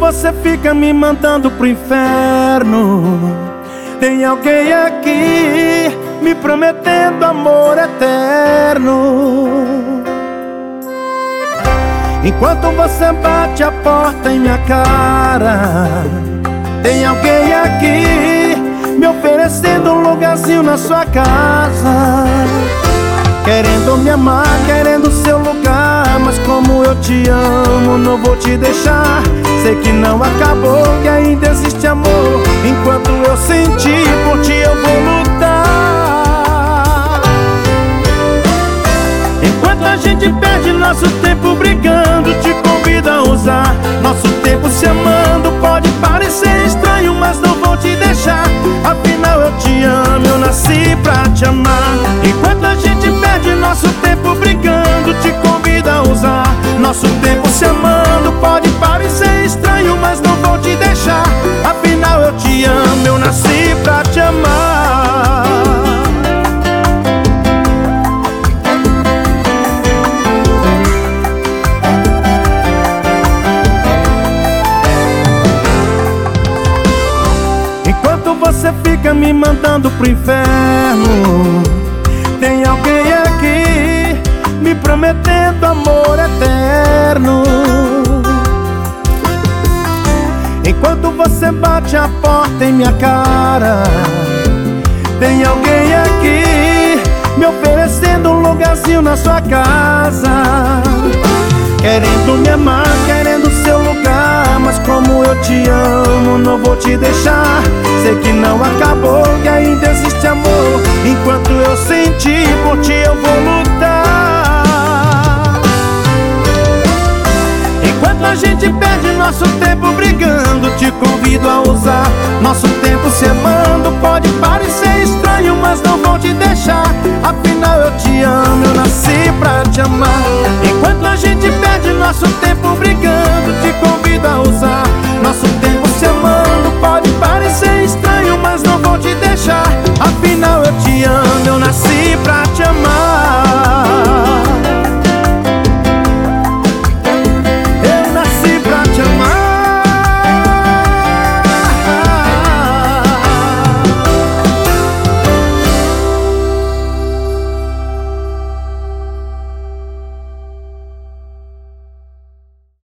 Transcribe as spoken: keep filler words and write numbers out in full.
você fica me mandando pro inferno, tem alguém aqui me prometendo amor eterno. Enquanto você bate a porta em minha cara, tem alguém aqui me oferecendo um lugarzinho na sua casa, querendo me amar, querendo seu lugar. Mas como eu te amo, não vou te deixar. Sei que não acabou, que ainda existe amor. Enquanto eu sentir por ti, eu vou lutar. Enquanto a gente perde nosso tempo brigando, te convido a usar nosso tempo se amando. Pode parecer estranho, mas não vou te deixar. Afinal eu te amo, eu nasci pra te amar. Enquanto a gente perde nosso tempo brigando, te convido a usar nosso tempo se amando. Pode parecer estranho, mas não vou te deixar. Afinal eu te amo, eu nasci pra te amar. Enquanto você fica me mandando pro inferno, tem alguém aqui me prometendo amor eterno. Enquanto você bate a porta em minha cara, tem alguém aqui me oferecendo um lugarzinho na sua casa, querendo me amar, querendo seu lugar. Mas como eu te amo, não vou te deixar. Sei que não acabou, que ainda existe amor. Enquanto eu sentir por ti, eu vou lutar. Enquanto a gente perde nosso tempo brigando, te convido a usar nosso tempo se amando. Pode parecer estranho, mas não vou te deixar.